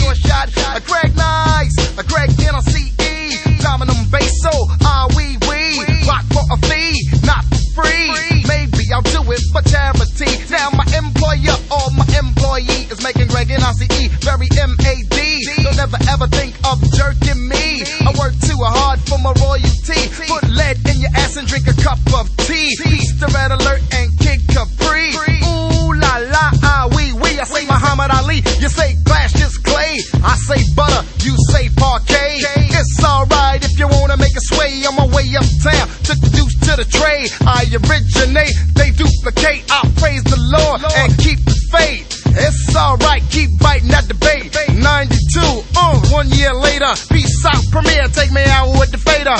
a shot. A Greg Nice, a Greg NRCE, Dominum Basso, we rock for a fee, not for free. Maybe I'll do it for charity. Now my employer or my employee is making Greg NRCE very MAD. Don't ever ever think of jerking me. I work too hard for my royalty. Put lead in your ass and drink a cup of tea. Peace to Red Alert and Kid Capri. Ooh la la, wee. I say Muhammad Ali, you say glass, just clay. I say butter, you say parquet. It's alright if you wanna make a sway. On my way uptown, took the deuce to the tray. I originate, they duplicate. I praise the Lord and keep the faith. It's alright, keep biting at the bait. 92, 1 year later. Peace out, Premier, take me out with the fader.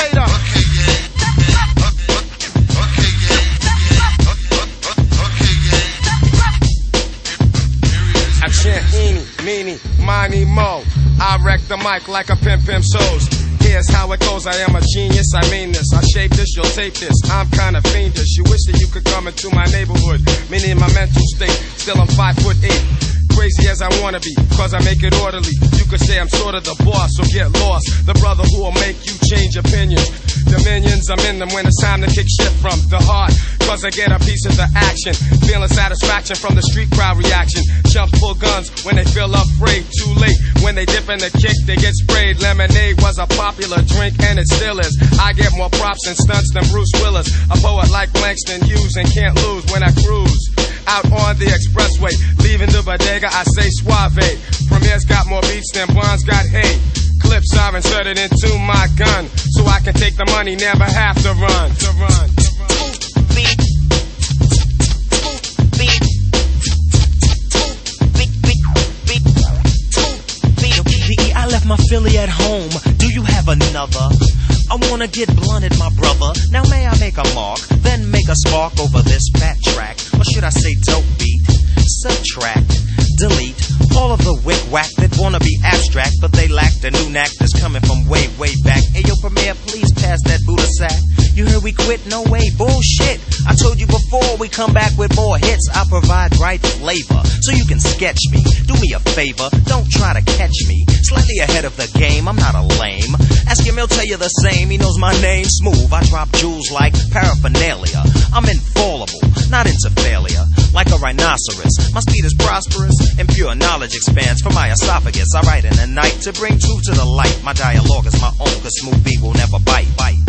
I chant eeny, meeny, miny, mo. I wreck the mic like a pimp shows. Here's how it goes, I am a genius, I mean this. I shape this, you'll tape this, I'm kinda fiendish. You wish that you could come into my neighborhood. Meaning my mental state, still I'm 5'8". Crazy as I wanna be, cause I make it orderly. You could say I'm sort of the boss, so get lost. The brother who will make you change opinions. Dominions, I'm in them when it's time to kick shit from the heart. Cause I get a piece of the action. Feeling satisfaction from the street crowd reaction. Chumps pull guns when they feel afraid. Too late, when they dip in the kick, they get sprayed. Lemonade was a popular drink and it still is. I get more props and stunts than Bruce Willis. A poet like Langston Hughes and can't lose when I cruise out on the expressway. Leaving the bodega, I say suave. Premier's got more beats than Bonds got hate. Clips are inserted into my gun, so I can take the money, never have to run. I left my Philly at home. Do you have another? I wanna get blunted, my brother. Now may I make a mark, then make a spark over this fat track? Or should I say dope beat? Subtract, delete all of the wick-wack that wanna be abstract, but they lack the new knack that's coming from way, way back. Hey, yo, Premier, please pass that Buddha sack. You heard we quit? No way, bullshit. I told you before, we come back with more hits. I provide right flavor, so you can sketch me. Do me a favor, don't try to catch me. Slightly ahead of the game, I'm not a lame. Ask him, he'll tell you the same. He knows my name, smooth. I drop jewels like paraphernalia. I'm infallible, not into failure. Like a rhinoceros, my speed is prosperous, and pure knowledge expands from my esophagus. I write in the night to bring truth to the light. My dialogue is my own, cause smooth beat will never bite.